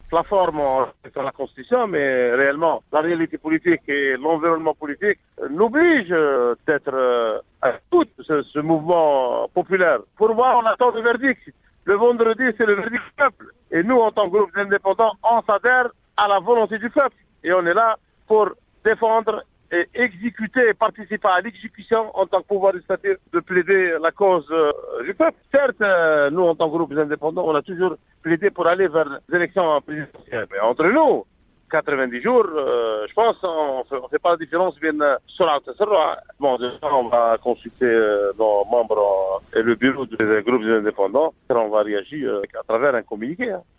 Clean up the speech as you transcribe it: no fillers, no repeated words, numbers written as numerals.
la forme sur la Constitution, mais réellement, la réalité politique et l'environnement politique nous obligent d'être à l'écoute de ce mouvement populaire. Pour moi, on attend le verdict. Le vendredi, c'est le verdict du peuple. Et nous, en tant que groupe indépendant, on s'adhère à la volonté du peuple. Et on est là pour défendre et exécuter et participer à l'exécution en tant que pouvoir législatif de plaider la cause du peuple. Certes, nous, en tant que groupe indépendant, on a toujours plaidé pour aller vers les élections présidentielles. Mais entre nous, 90 jours, je pense, on fait pas la différence bien sur Bon, déjà, on va consulter nos membres et le bureau des groupes indépendants. On va réagir à travers un communiqué.